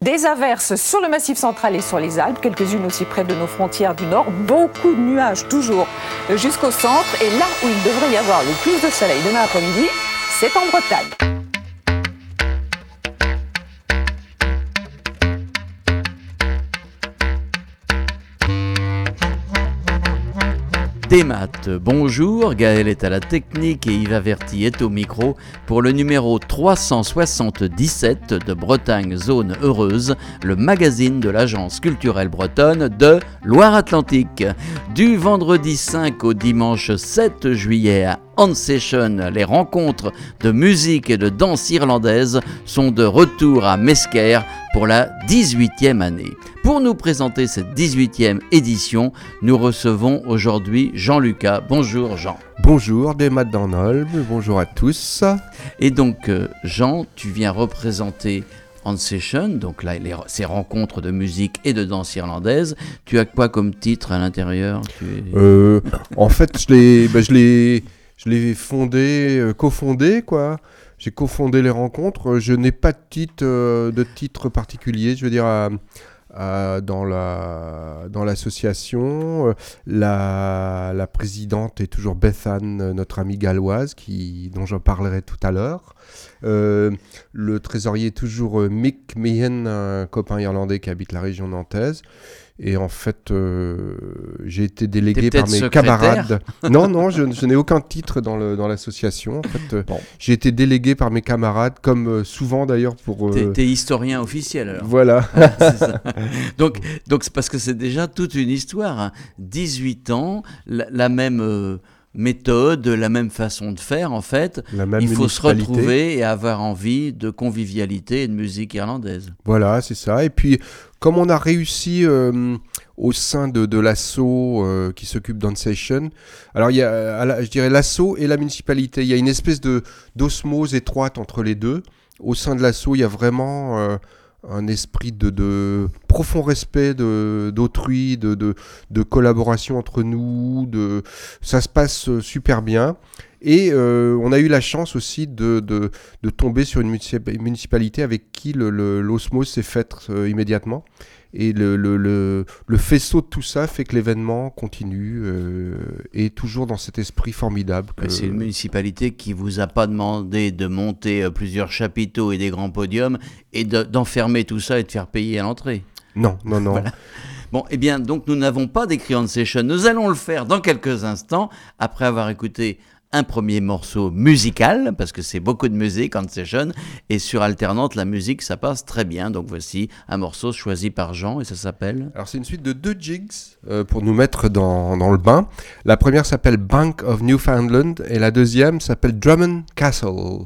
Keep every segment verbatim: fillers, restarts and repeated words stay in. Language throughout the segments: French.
Des averses sur le Massif central et sur les Alpes, quelques-unes aussi près de nos frontières du nord. Beaucoup de nuages toujours jusqu'au centre. Et là où il devrait y avoir le plus de soleil demain après-midi, c'est en Bretagne. Des maths, bonjour, Gaël est à la technique et Yves Averti est au micro pour le numéro trois cent soixante-dix-sept de Bretagne Zone Heureuse, le magazine de l'agence culturelle bretonne de Loire-Atlantique. Du vendredi cinq au dimanche sept juillet à On Session, les rencontres de musique et de danse irlandaise sont de retour à Mesquer pour la dix-huitième année. Pour nous présenter cette dix-huitième édition, nous recevons aujourd'hui Jean-Lucas. Bonjour Jean. Bonjour des maths d'Arnolb, bonjour à tous. Et donc Jean, tu viens représenter On Session, donc là les, ces rencontres de musique et de danse irlandaise. Tu as quoi comme titre à l'intérieur? tu es... euh, En fait, je l'ai, bah, je l'ai, je l'ai fondé, euh, cofondé quoi. J'ai cofondé les rencontres. Je n'ai pas de titre, euh, de titre particulier. Je veux dire. Euh, Euh, dans, la, dans l'association. Euh, la, la présidente est toujours Bethan, notre amie galloise, qui, dont j'en parlerai tout à l'heure. Euh, le trésorier est toujours euh, Mick Meehan, un copain irlandais qui habite la région nantaise. Et en fait, euh, j'ai été délégué par mes camarades. Non, non, je, je n'ai aucun titre dans, le, dans l'association. En fait, euh, bon. J'ai été délégué par mes camarades, comme euh, souvent d'ailleurs pour... Euh... T'es, t'es historien officiel alors. Voilà. C'est ça. Donc, donc c'est parce que c'est déjà toute une histoire. Hein. dix-huit ans, la, la même... Euh... méthode, la même façon de faire en fait, il faut se retrouver et avoir envie de convivialité et de musique irlandaise. Voilà, c'est ça. Et puis, comme on a réussi euh, au sein de, de l'asso euh, qui s'occupe d'On Session, alors il y a, je dirais l'asso et la municipalité, il y a une espèce de, d'osmose étroite entre les deux. Au sein de l'asso, il y a vraiment... Euh, un esprit de, de profond respect de, d'autrui, de, de, de collaboration entre nous, de, ça se passe super bien. Et euh, on a eu la chance aussi de, de, de tomber sur une municipalité avec qui le, le, l'osmose s'est faite euh, immédiatement. Et le, le, le, le faisceau de tout ça fait que l'événement continue euh, et toujours dans cet esprit formidable. Que... C'est une municipalité qui ne vous a pas demandé de monter plusieurs chapiteaux et des grands podiums et de, d'enfermer tout ça et de faire payer à l'entrée. Non, non, non. Voilà. Bon, eh bien, donc nous n'avons pas d'écrit On Session. Nous allons le faire dans quelques instants, après avoir écouté un premier morceau musical, parce que c'est beaucoup de musique On Session, et sur alternante, la musique, ça passe très bien. Donc voici un morceau choisi par Jean, et ça s'appelle... Alors c'est une suite de deux jigs euh, pour nous mettre dans, dans le bain. La première s'appelle Bank of Newfoundland, et la deuxième s'appelle Drummond Castle.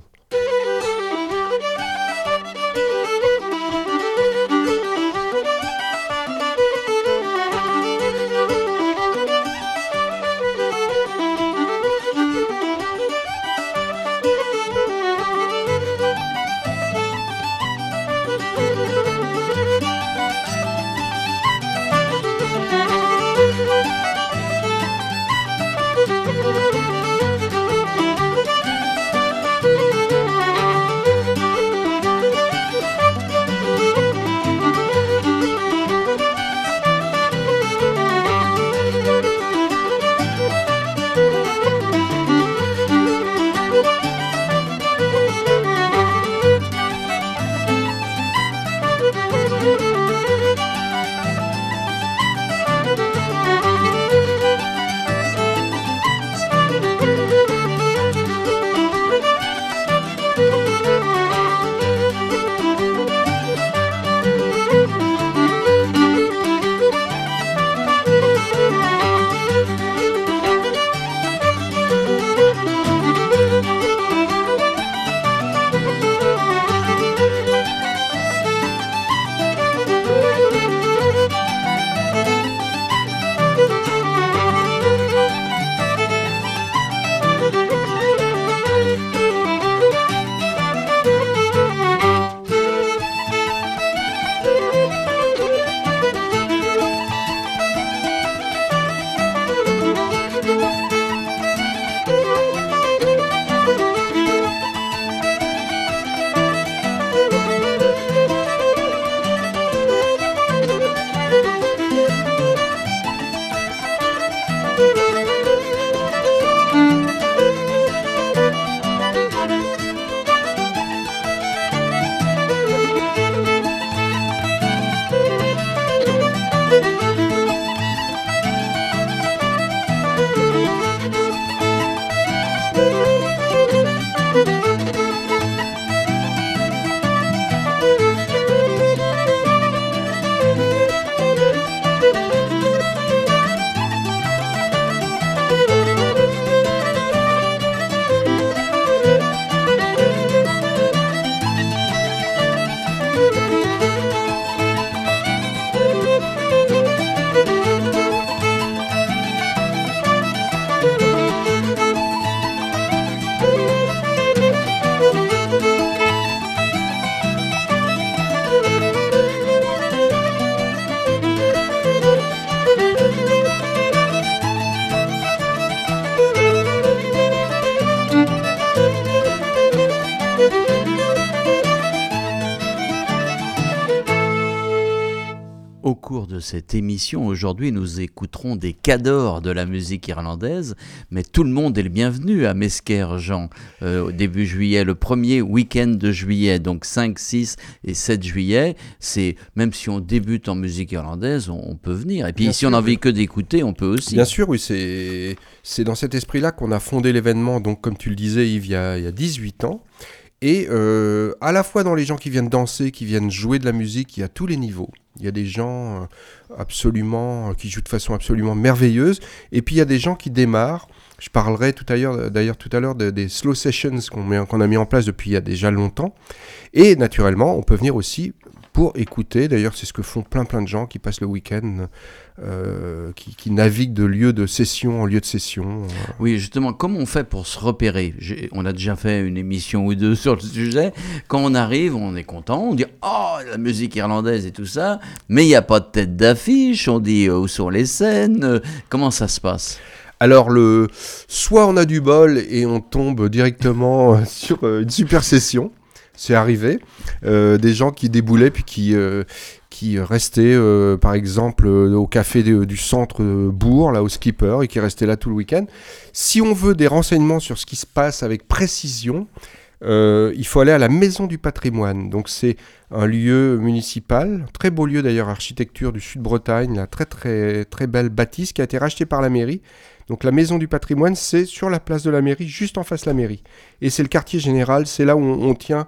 au cours de cette émission, aujourd'hui, nous écouterons des cadors de la musique irlandaise, mais tout le monde est le bienvenu à Mesquer, Jean, euh, au début juillet, le premier week-end de juillet, donc cinq, six et sept juillet. C'est, même si on débute en musique irlandaise, on, on peut venir. Et puis bien si sûr, on n'a envie oui. que d'écouter, on peut aussi. Bien sûr, oui, c'est, c'est dans cet esprit-là qu'on a fondé l'événement, donc comme tu le disais, Yves, il y a, il y a dix-huit ans. Et euh, à la fois dans les gens qui viennent danser, qui viennent jouer de la musique, il y a tous les niveaux. Il y a des gens absolument, qui jouent de façon absolument merveilleuse. Et puis il y a des gens qui démarrent. Je parlerai tout à l'heure, d'ailleurs tout à l'heure de, des slow sessions qu'on, met, qu'on a mis en place depuis il y a déjà longtemps. Et naturellement, on peut venir aussi pour écouter. D'ailleurs, c'est ce que font plein plein de gens qui passent le week-end, euh, qui, qui naviguent de lieu de session en lieu de session. Oui, justement, comment on fait pour se repérer ? J'ai, On a déjà fait une émission ou deux sur le sujet. Quand on arrive, on est content, on dit « Oh, la musique irlandaise et tout ça », mais il n'y a pas de tête d'affiche, on dit « Où sont les scènes ?» Comment ça se passe ? Alors, le, soit on a du bol et on tombe directement sur une super session. C'est arrivé, euh, des gens qui déboulaient puis qui, euh, qui restaient, euh, par exemple, euh, au café de, du centre euh, Bourg, là, au Skipper, et qui restaient là tout le week-end. Si on veut des renseignements sur ce qui se passe avec précision, euh, il faut aller à la Maison du Patrimoine. Donc, c'est un lieu municipal, très beau lieu d'ailleurs, architecture du Sud-Bretagne, là, très, très, très belle bâtisse qui a été rachetée par la mairie. Donc la Maison du Patrimoine, c'est sur la place de la mairie, juste en face de la mairie. Et c'est le quartier général, c'est là où on, on tient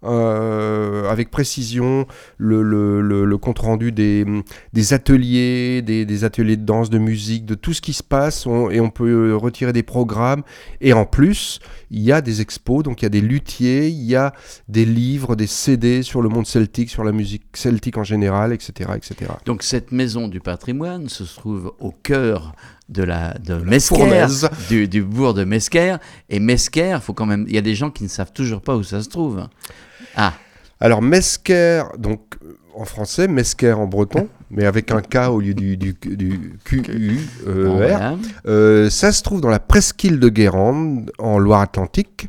euh, avec précision le, le, le, le compte-rendu des, des ateliers, des, des ateliers de danse, de musique, de tout ce qui se passe, on, et on peut retirer des programmes. Et en plus, il y a des expos, donc il y a des luthiers, il y a des livres, des C D sur le monde celtique, sur la musique celtique en général, et cetera, et cetera. Donc cette Maison du Patrimoine se trouve au cœur de la de, de Mesquer, du, du bourg de Mesquer. Et Mesquer, faut quand même, il y a des gens qui ne savent toujours pas où ça se trouve. Ah. Alors Mesquer, donc en français, Mesquer en breton, mais avec un K au lieu du, du, du Q U E R. Oh, voilà. euh, ça se trouve dans la presqu'île de Guérande, en Loire-Atlantique,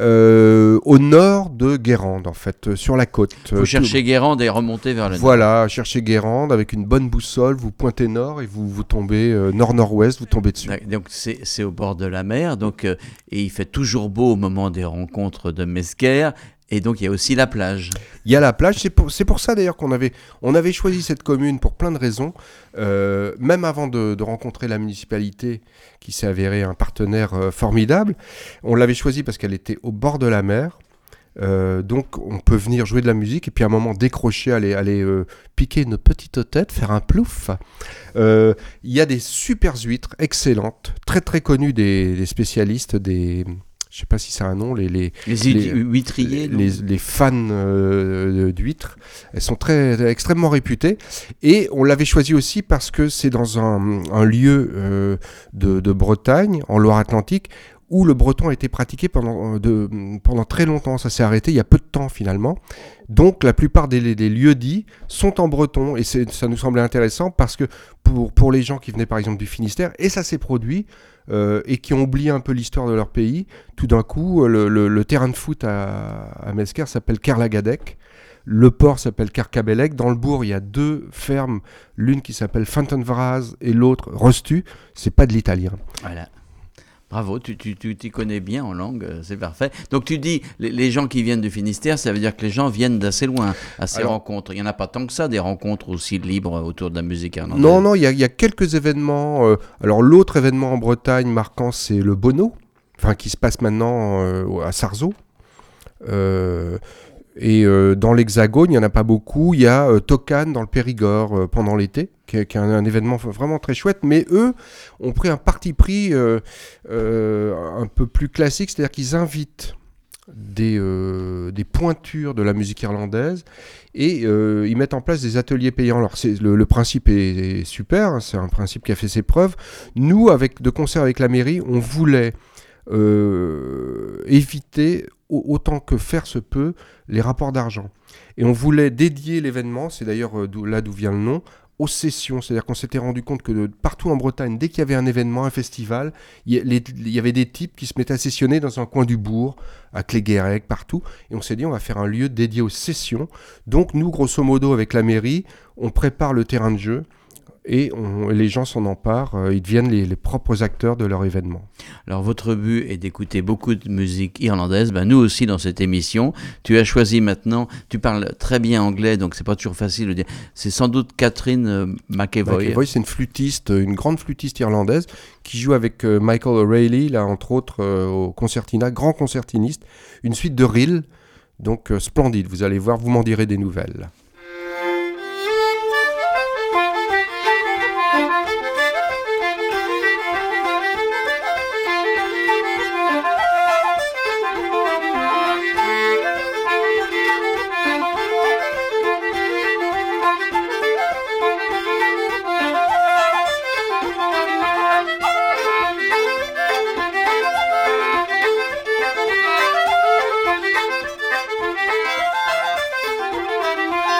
euh, au nord de Guérande, en fait, sur la côte. Il faut chercher Guérande et remonter vers le nord. Voilà, chercher Guérande avec une bonne boussole, vous pointez nord et vous, vous tombez euh, nord-nord-ouest, vous tombez dessus. Donc c'est, c'est au bord de la mer, donc, euh, et il fait toujours beau au moment des rencontres de Mesquer. Et donc, il y a aussi la plage. Il y a la plage. C'est pour, c'est pour ça, d'ailleurs, qu'on avait, on avait choisi cette commune pour plein de raisons. Euh, même avant de, de rencontrer la municipalité, qui s'est avérée un partenaire euh, formidable, on l'avait choisie parce qu'elle était au bord de la mer. Euh, donc, on peut venir jouer de la musique et puis à un moment décrocher, aller, aller euh, piquer une petite tête, faire un plouf. Euh, il y a des super huîtres excellentes, très très connues des, des spécialistes, des... Je ne sais pas si c'est un nom, les, les, les, les huîtriers, les, les, les fans euh, d'huîtres. Elles sont très, extrêmement réputées. Et on l'avait choisi aussi parce que c'est dans un, un lieu euh, de, de Bretagne, en Loire-Atlantique, où le breton a été pratiqué pendant, de, pendant très longtemps. Ça s'est arrêté il y a peu de temps finalement. Donc la plupart des, des lieux-dits sont en breton. Et c'est, ça nous semblait intéressant parce que pour, pour les gens qui venaient par exemple du Finistère, et ça s'est produit, Euh, et qui ont oublié un peu l'histoire de leur pays, tout d'un coup, le, le, le terrain de foot à, à Mesquer s'appelle Kerlagadec, le port s'appelle Carcabellec, dans le bourg, il y a deux fermes, l'une qui s'appelle Fantenvraz et l'autre Rostu, c'est pas de l'italien. Voilà. Bravo, tu, tu, tu t'y connais bien en langue, c'est parfait. Donc tu dis, les, les gens qui viennent du Finistère, ça veut dire que les gens viennent d'assez loin à ces Alors, rencontres. Il n'y en a pas tant que ça, des rencontres aussi libres autour de la musique irlandaise. Non, non, il y a, il y a quelques événements. Euh, alors l'autre événement en Bretagne marquant, c'est le Bono, enfin qui se passe maintenant euh, à Sarzeau. Euh, et euh, dans l'Hexagone, il n'y en a pas beaucoup. Il y a euh, Tocan dans le Périgord euh, pendant l'été, qui est, qui est un, un événement vraiment très chouette. Mais eux ont pris un parti pris euh, euh, un peu plus classique, c'est-à-dire qu'ils invitent des, euh, des pointures de la musique irlandaise et euh, ils mettent en place des ateliers payants. Alors c'est, le, le principe est, est super, hein, c'est un principe qui a fait ses preuves. Nous, avec, de concert avec la mairie, on voulait euh, éviter autant que faire se peut les rapports d'argent. Et on voulait dédier l'événement, c'est d'ailleurs d'où, là d'où vient le nom, aux sessions, c'est-à-dire qu'on s'était rendu compte que de, partout en Bretagne, dès qu'il y avait un événement, un festival, il y, les, il y avait des types qui se mettaient à sessionner dans un coin du bourg, à Cléguérec, partout, et on s'est dit on va faire un lieu dédié aux sessions. Donc nous, grosso modo, avec la mairie, on prépare le terrain de jeu, et on, les gens s'en emparent, euh, ils deviennent les, les propres acteurs de leur événement. Alors votre but est d'écouter beaucoup de musique irlandaise, ben, nous aussi dans cette émission. Tu as choisi maintenant, tu parles très bien anglais, donc c'est pas toujours facile de dire. C'est sans doute Catherine euh, McEvoy. McEvoy, c'est une flûtiste, une grande flûtiste irlandaise qui joue avec euh, Michael O'Reilly, là entre autres euh, au concertina, grand concertiniste, une suite de Rill, donc euh, splendide, vous allez voir, vous m'en direz des nouvelles. Thank you.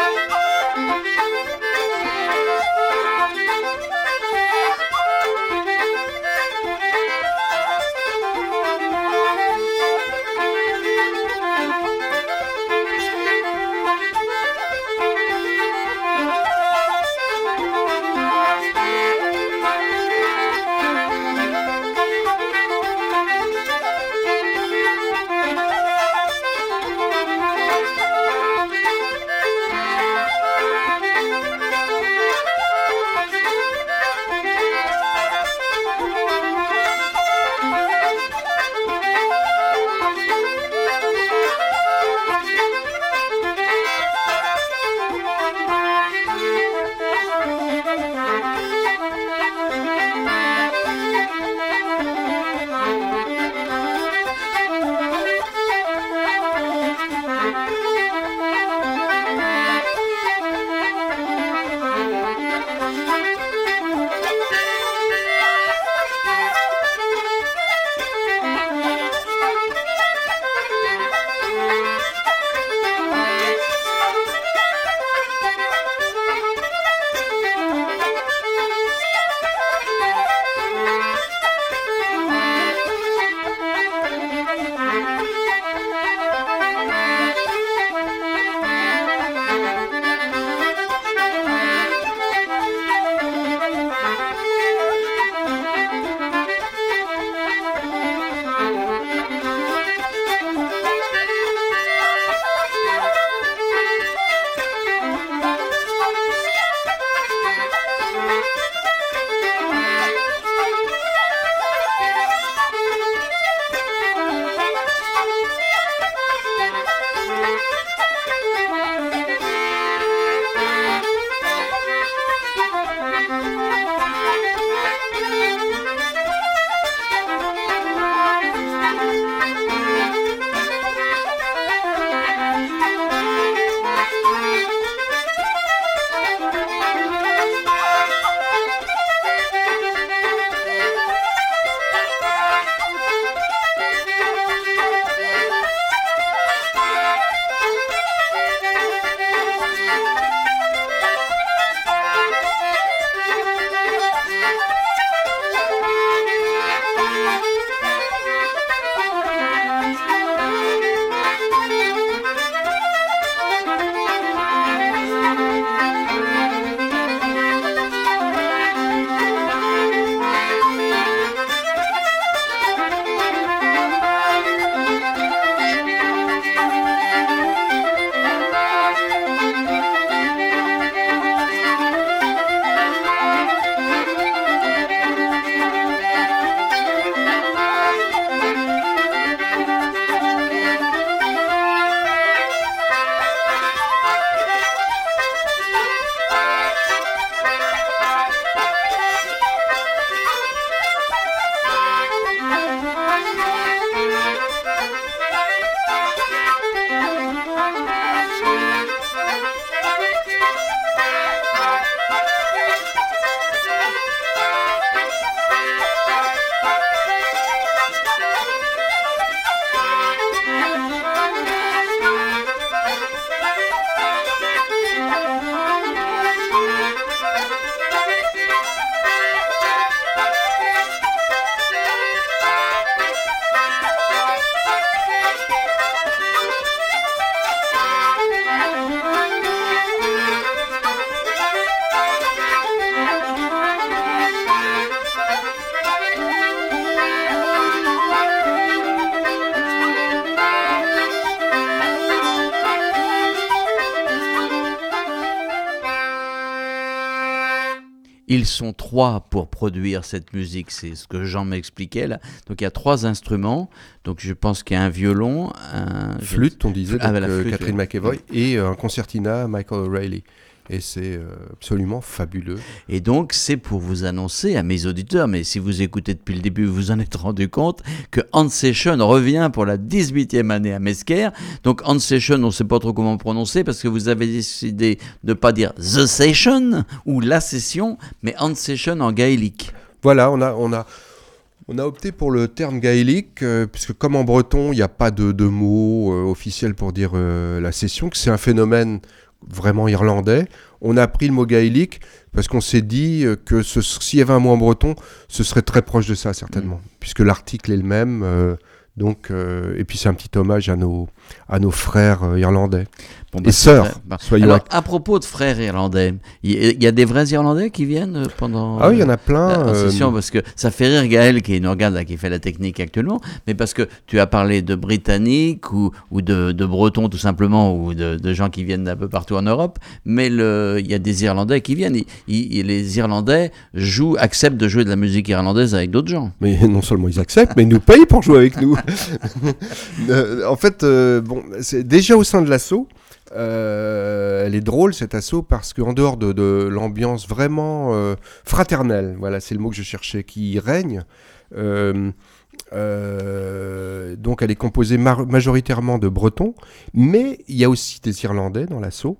Ils sont trois pour produire cette musique, c'est ce que Jean m'expliquait là. Donc il y a trois instruments, donc je pense qu'il y a un violon, un... Flûte, on disait, ah, donc, bah, la euh, flûte, Catherine oui. McEvoy, et euh, un concertina, Michael O'Reilly. Et c'est euh, absolument fabuleux. Et donc, c'est pour vous annoncer à mes auditeurs, mais si vous écoutez depuis le début, vous vous en êtes rendu compte, que Hand Session revient pour la dix-huitième année à Mesquer. Donc, Hand Session, on ne sait pas trop comment prononcer, parce que vous avez décidé de ne pas dire The Session ou la session, mais Hand Session en gaélique. Voilà, on a... On a On a opté pour le terme gaélique, euh, puisque comme en breton, il n'y a pas de, de mot euh, officiel pour dire euh, la session, que c'est un phénomène vraiment irlandais. On a pris le mot gaélique parce qu'on s'est dit euh, que ce, s'il y avait un mot en breton, ce serait très proche de ça, certainement, mmh. puisque l'article est le même. Euh, donc, euh, et puis c'est un petit hommage à nos, à nos frères euh, irlandais. Bon, bah, et sœurs, bah, soyons alors, à propos de frères irlandais, il y, y a des vrais Irlandais qui viennent pendant ah oui, il y en a plein. la session, euh... parce que ça fait rire Gaël, qui nous regarde, là, qui fait la technique actuellement, mais parce que tu as parlé de Britanniques ou, ou de, de Bretons tout simplement, ou de, de gens qui viennent d'un peu partout en Europe, mais il y a des Irlandais qui viennent. Il, il, les Irlandais jouent, acceptent de jouer de la musique irlandaise avec d'autres gens. Mais non seulement ils acceptent, mais ils nous payent pour jouer avec nous. euh, en fait, euh, bon, c'est déjà au sein de l'assaut. Euh, elle est drôle cette asso parce qu'en dehors de, de l'ambiance vraiment euh, fraternelle, voilà c'est le mot que je cherchais, qui règne, euh, euh, donc elle est composée mar- majoritairement de Bretons, mais il y a aussi des Irlandais dans l'asso.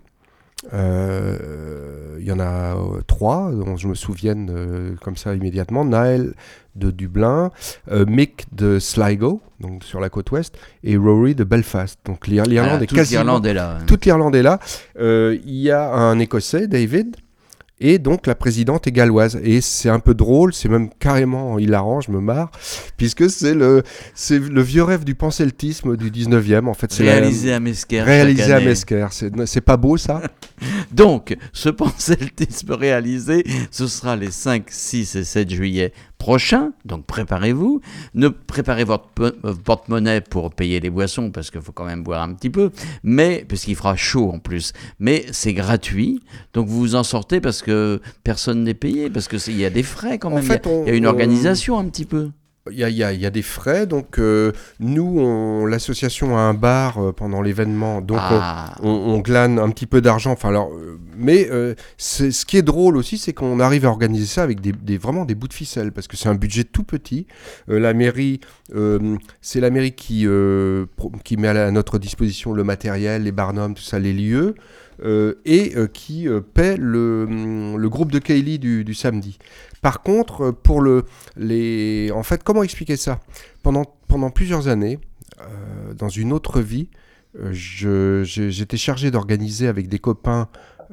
Euh, il y en a euh, trois dont je me souviens euh, comme ça immédiatement. Niall de Dublin, euh, Mick de Sligo, donc sur la côte ouest, et Rory de Belfast. Donc l'Ir- l'Irlande ah, est quasiment... l'Irlande est là. Hein. Toute l'Irlande est là. Euh, il y a un Écossais, David, et donc la présidente est galloise. Et c'est un peu drôle, c'est même carrément hilarant, je me marre, puisque c'est le, c'est le vieux rêve du panceltisme du dix-neuvième. En fait, c'est réalisé la... à Mesquer. Réalisé à Mesquer. C'est, c'est pas beau ça? Donc, ce panceltisme réalisé, ce sera les cinq, six et sept juillet prochains, donc préparez-vous. Ne préparez votre porte-monnaie pour payer les boissons, parce qu'il faut quand même boire un petit peu, mais puisqu'il fera chaud en plus. Mais c'est gratuit, donc vous vous en sortez parce que personne n'est payé, parce qu'il y a des frais quand même, il y, y a une organisation un petit peu. Il y, a, il, y a, il y a des frais, donc euh, nous, on, l'association a un bar euh, pendant l'événement, donc ah. on, on, on glane un petit peu d'argent. Enfin, alors, euh, mais euh, c'est, ce qui est drôle aussi, c'est qu'on arrive à organiser ça avec des, des, vraiment des bouts de ficelle, parce que c'est un budget tout petit. Euh, la mairie, euh, c'est la mairie qui, euh, pro, qui met à notre disposition le matériel, les barnums, tout ça, les lieux. Euh, et euh, qui euh, paie le, le groupe de Kaylee du, du samedi. Par contre, pour le, les... En fait, comment expliquer ça ? Pendant, pendant plusieurs années, euh, dans une autre vie, euh, je, je, j'étais chargé d'organiser avec des copains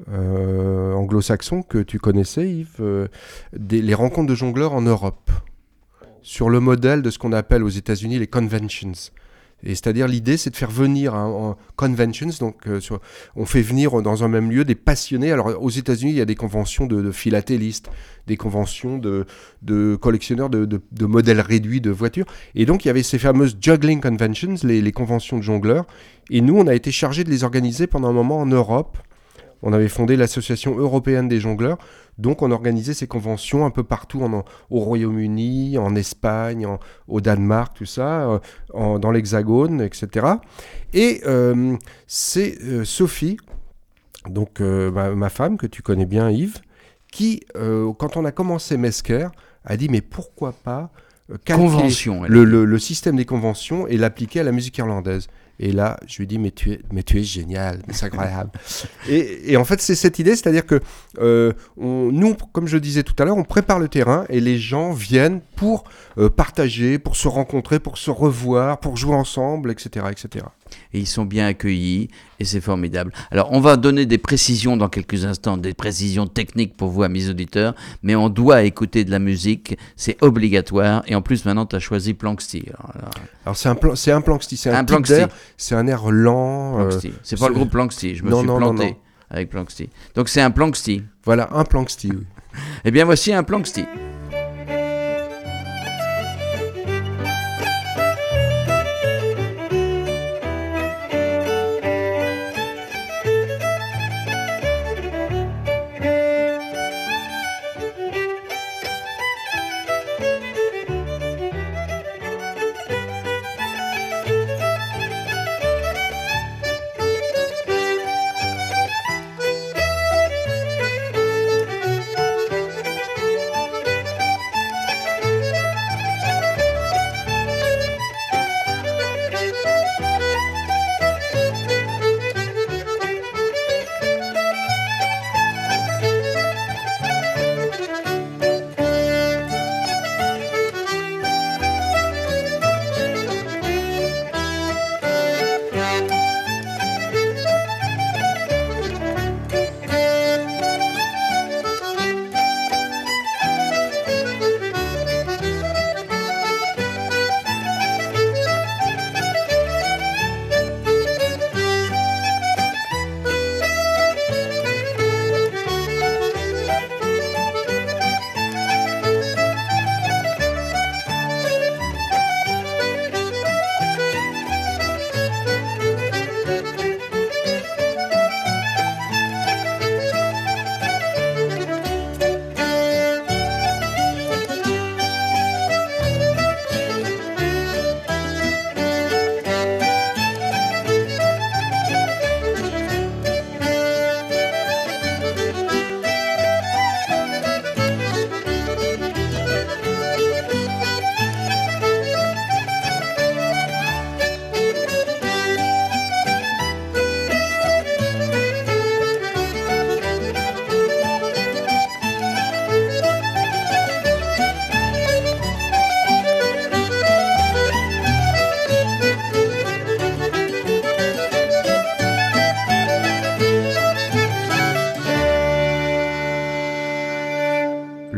euh, anglo-saxons que tu connaissais, Yves, euh, des, les rencontres de jongleurs en Europe, sur le modèle de ce qu'on appelle aux États-Unis les conventions. Et c'est-à-dire l'idée, c'est de faire venir hein, en conventions, donc euh, sur, on fait venir dans un même lieu des passionnés. Alors aux États-Unis, il y a des conventions de, de philatélistes, des conventions de, de collectionneurs de, de, de modèles réduits de voitures. Et donc il y avait ces fameuses juggling conventions, les, les conventions de jongleurs. Et nous, on a été chargés de les organiser pendant un moment en Europe. On avait fondé l'Association européenne des jongleurs, donc on organisait ces conventions un peu partout, en, au Royaume-Uni, en Espagne, en, au Danemark, tout ça, en, dans l'Hexagone, et cetera. Et euh, c'est euh, Sophie, donc euh, ma, ma femme, que tu connais bien Yves, qui, euh, quand on a commencé Mesquer, a dit mais pourquoi pas euh, calquer le, le, le système des conventions et l'appliquer à la musique irlandaise. Et là, je lui dis, mais tu es, mais tu es génial, mais c'est incroyable. et, et en fait, c'est cette idée, c'est-à-dire que euh, on, nous, comme je disais tout à l'heure, on prépare le terrain et les gens viennent pour euh, partager, pour se rencontrer, pour se revoir, pour jouer ensemble, et cetera, et cetera. Et ils sont bien accueillis et c'est formidable. Alors, on va donner des précisions dans quelques instants, des précisions techniques pour vous, amis auditeurs, mais on doit écouter de la musique, c'est obligatoire. Et en plus, maintenant, tu as choisi Planxty. Alors, alors... alors c'est un plan, c'est un Planxty, c'est un, un type d'air, c'est un air lent. Euh, c'est pas c'est... le groupe Planxty, je me non, suis non, planté non, non. avec Planxty. Donc c'est un Planxty. Voilà, un Planxty, oui. Eh bien, voici un Planxty.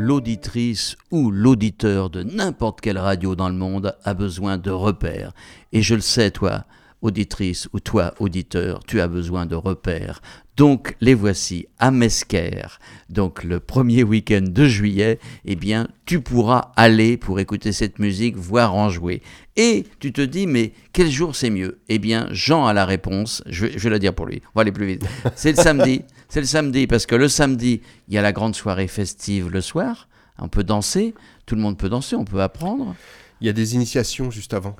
l'auditrice ou l'auditeur de n'importe quelle radio dans le monde a besoin de repères. Et je le sais, toi, auditrice ou toi, auditeur, tu as besoin de repères. Donc, les voici à Mesquer. Donc, le premier week-end de juillet, eh bien, tu pourras aller pour écouter cette musique, voire en jouer. Et tu te dis, mais quel jour c'est mieux ? Eh bien, Jean a la réponse. Je vais, je vais la dire pour lui. On va aller plus vite. C'est le samedi. C'est le samedi, parce que le samedi, il y a la grande soirée festive le soir. On peut danser. Tout le monde peut danser. On peut apprendre. Il y a des initiations juste avant.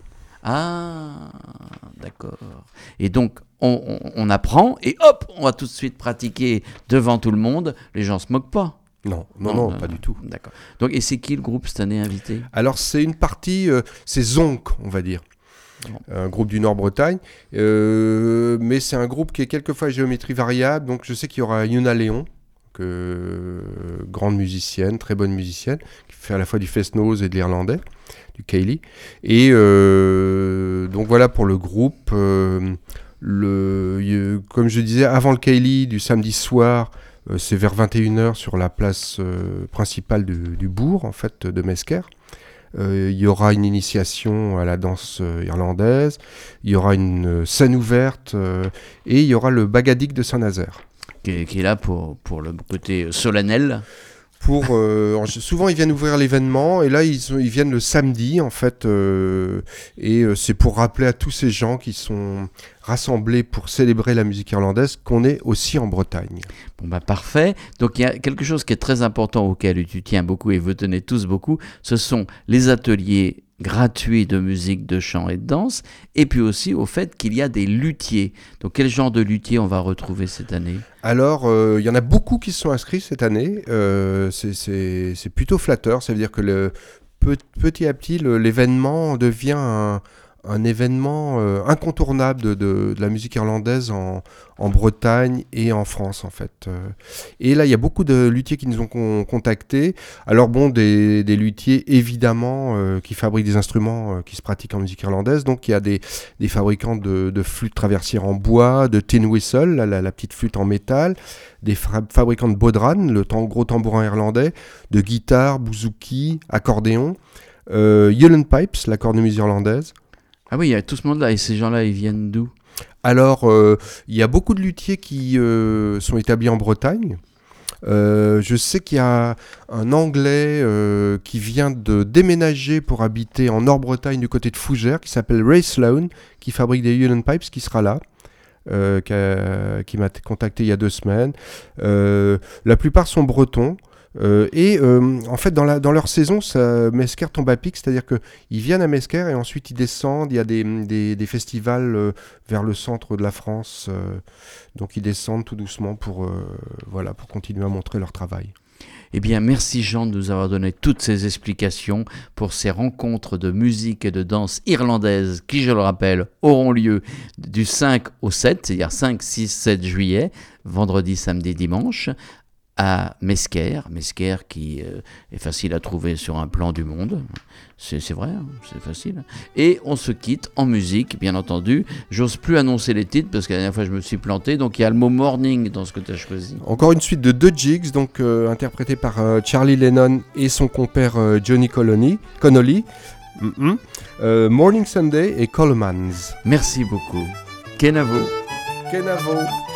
Ah, d'accord. Et donc, on, on, on apprend et hop, on va tout de suite pratiquer devant tout le monde. Les gens ne se moquent pas. Non, non, non, non pas euh, du tout. D'accord. Donc, et c'est qui le groupe cette année invité ? Alors, c'est une partie, euh, c'est Zonk, on va dire. Bon. Un groupe du Nord-Bretagne. Euh, mais c'est un groupe qui est quelquefois à géométrie variable. Donc, je sais qu'il y aura Yuna Léon, que, grande musicienne, très bonne musicienne, qui fait à la fois du fest-nose et de l'irlandais. Du Cayley. Et euh, donc voilà pour le groupe. Euh, le, euh, comme je disais, avant le Cayley du samedi soir, euh, c'est vers vingt et une heures sur la place euh, principale du, du bourg, en fait, de Mesquer. Euh, il y aura une initiation à la danse euh, irlandaise, il y aura une euh, scène ouverte euh, et il y aura le Bagadik de Saint-Nazaire. Qui est, qui est là pour, pour le côté solennel. Pour, euh, souvent ils viennent ouvrir l'événement et là ils, ils viennent le samedi en fait euh, et euh, c'est pour rappeler à tous ces gens qui sont rassemblés pour célébrer la musique irlandaise qu'on est aussi en Bretagne. Bon bah parfait, donc il y a quelque chose qui est très important auquel tu tiens beaucoup et vous tenez tous beaucoup, ce sont les ateliers gratuits de musique, de chant et de danse, et puis aussi au fait qu'il y a des luthiers. Donc quel genre de luthier on va retrouver cette année ? Alors, euh, il y en a beaucoup qui se sont inscrits cette année, euh, c'est, c'est, c'est plutôt flatteur, ça veut dire que le, petit à petit le, l'événement devient un, un événement euh, incontournable de, de, de la musique irlandaise en, en Bretagne et en France en fait. Et là il y a beaucoup de luthiers qui nous ont con- contactés. Alors bon, des, des luthiers évidemment euh, qui fabriquent des instruments euh, qui se pratiquent en musique irlandaise. Donc il y a des, des fabricants de, de flûtes traversières en bois, de tin whistle, la, la, la petite flûte en métal, des fra- fabricants de bodhran, le tam- gros tambourin irlandais, de guitare, bouzouki, accordéon, euh, Yulin Pipes, la cornemuse irlandaise. Ah oui, il y a tout ce monde-là, et ces gens-là, ils viennent d'où ? Alors, euh, il y a beaucoup de luthiers qui euh, sont établis en Bretagne. Euh, je sais qu'il y a un Anglais euh, qui vient de déménager pour habiter en Nord-Bretagne du côté de Fougères, qui s'appelle Ray Sloan, qui fabrique des Yulin Pipes, qui sera là, euh, qui, a, qui m'a contacté il y a deux semaines. Euh, la plupart sont bretons. Euh, et euh, en fait dans, la, dans leur saison ça, Mesquer tombe à pic, c'est à dire qu'ils viennent à Mesquer et ensuite ils descendent, il y a des, des, des festivals euh, vers le centre de la France, euh, donc ils descendent tout doucement pour, euh, voilà, pour continuer à montrer leur travail. Eh bien, merci Jean de nous avoir donné toutes ces explications pour ces rencontres de musique et de danse irlandaise qui, je le rappelle, auront lieu du cinq au sept, c'est-à-dire cinq, six, sept juillet, vendredi, samedi, dimanche, à Mesquer, Mesquer qui euh, est facile à trouver sur un plan du monde, c'est, c'est vrai, hein, c'est facile. Et on se quitte en musique, bien entendu. J'ose plus annoncer les titres parce que la dernière fois je me suis planté, donc il y a le mot morning dans ce que tu as choisi. Encore une suite de deux jigs, donc euh, interprétés par euh, Charlie Lennon et son compère euh, Johnny Colony, Connolly, mm-hmm. euh, Morning Sunday et Colemans. Merci beaucoup. Kenavo. Kenavo.